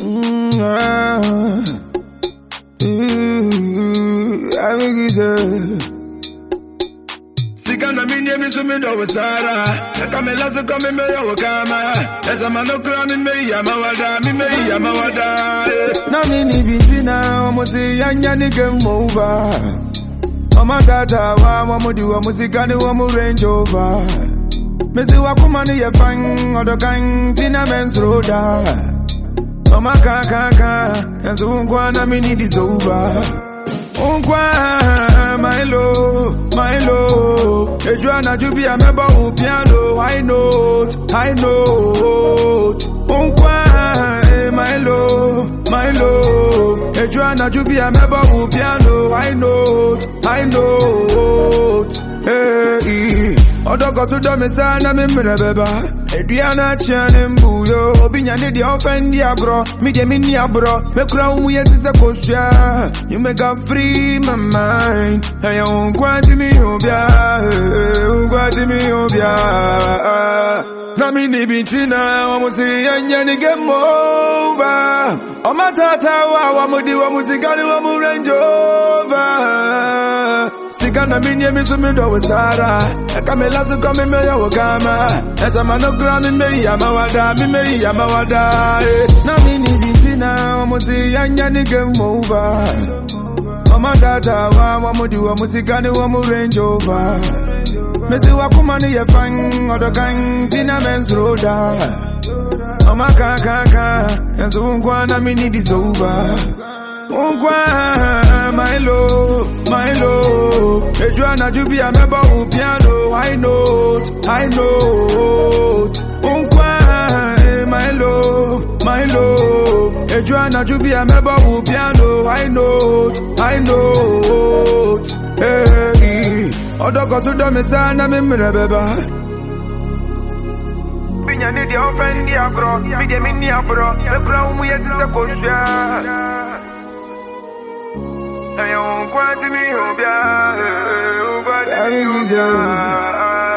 I make it Sikana minye misumido wasara Kamela to come me wakama Esa manokra me yamawada me yamawada Na mini bitina omusi yanya ni game over Omatata wa mudi wa musikani wa mu Range Rover Mesi wakumani ye fang odokan tina men's roda Omakaka Yansu unkwana mini disover Unkwa my low Ejuana jubi ameba piano high note Unkwa my low Ejuana jubi ameba piano high note Hey Odogo to do me sana me mrebeba Ediana chane mbuyo Obinya ni di offend ya bro Mi de mini ya bro Me kura umu ye tise kosya You make a free my mind Hey unkwati mi obya Na mini bitina Wamusi yanya ni game over Omatata wamudi wamusikani wamu Range Rover Sikana minye misumido wasara Kamela to come me wakama Esa manokra me yamawada Na mini bitina Wamusi yanya ni game over Omatata wamudi wamusikani wamu Range Rover Mesi wakumani ye fang odokan tina men's roda Omakaka Yansu unkwana mini disover Unkwa my low Ejuana jubi ameba piano high note Unkwa my low Ejuana jubi ameba piano high note Hey Odogo to do me sana me mrebeba Binya ni di offend ya bro Mi de mini ya bro Me kura umu ye tise kosya Hey, on kwati mi obya,